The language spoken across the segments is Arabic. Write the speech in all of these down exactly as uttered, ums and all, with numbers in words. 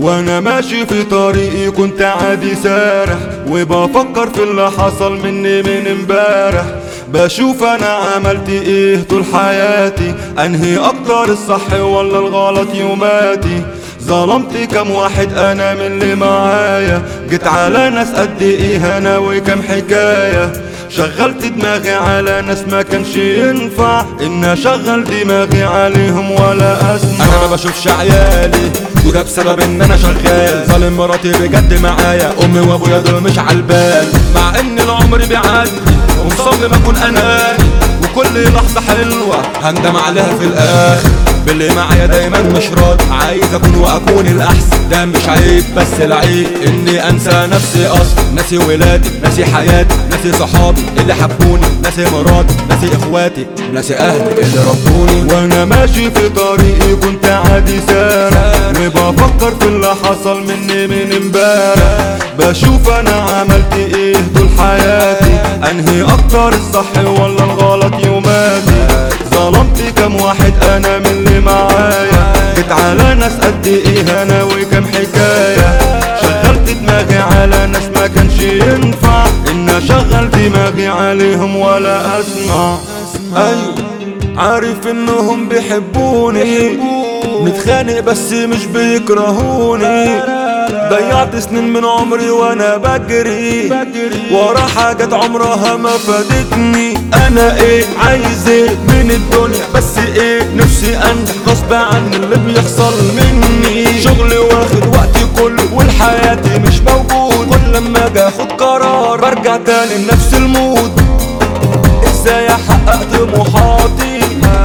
وانا ماشي في طريقي كنت عادي سارح، وبفكر في اللي حصل مني من امبارح. بشوف انا عملت ايه طول حياتي، انهي اكتر الصح ولا الغلط يوماتي. ظلمت كم واحد انا من اللي معايا، جيت على ناس قد ايه انا وكم حكاية. شغلت دماغي على ناس ما كانش ينفع ان اشغل دماغي عليهم ولا اسمع. انا ما بشوفش عيالي وده بسبب ان انا شغال، ظالم مراتي بجد معايا، امي وابويا دول مش عالبال. مع ان العمر بيعدي ومصمم اكون اناني، وكل لحظة حلوة هندم عليها في الاخر. باللي معايا دايما مش راضي، عايز اكون واكون الاحسن. ده مش عيب بس العيب اني انسى نفسي اصلا. ناسي ولادي، ناسي حياتي، ناسي صحابي اللي حبوني، ناسي مراتي، ناسي اخواتي، ناسي اهلي اللي ربوني. وانا ماشي في طريقي كنت عادي سارح، وبفكر في اللي حصل مني من امبارح. بشوف انا عملت ايه طول حياتي، انهي اكتر الصح ولا الغلط يوماتي. ظلمت كم واحد انا من اللي معايا، جيت على ناس قد ايه انا وكم حكاية. شغلت دماغي على ناس ما كانش ينفع ان اشغل دماغي عليهم ولا اسمع. ايوه عارف انهم بيحبوني، نتخانق بس مش بيكرهوني. ضيعت سنين من عمري وانا بجري ورا حاجات عمرها ما فادتني. انا ايه عايز ايه من الدنيا، بس ايه نفسي انجح غصب عن اللي بيحصل مني. شغلي واخد وقتي كله والحياتي مش موجود، كل لما اجي اخد قرار برجع تاني لنفس المود. ازاي احقق طموحاتي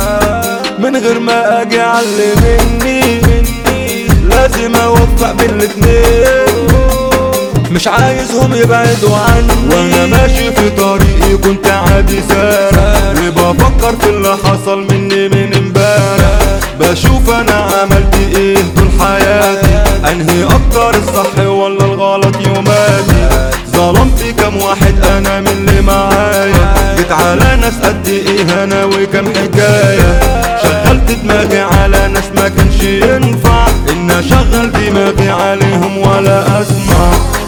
من غير ما اجي اعلي مني؟ لازم اوفق بين الاتنين، مش عايزهم يبعدوا عني. وانا ماشي في طريقي كنت عادي سارح، وبفكر في اللي حصل مني من امبارح. بشوف انا عملت ايه طول حياتي، انهي اكتر الصح ولا الغلط يوماتي. ظلمت كم واحد انا من اللي معايا، جيت على ناس قد ايه انا وكم حكاية. شغلت دماغي على ناس ما كانش ينفع ان اشغل دماغي عليهم ولا اسمع.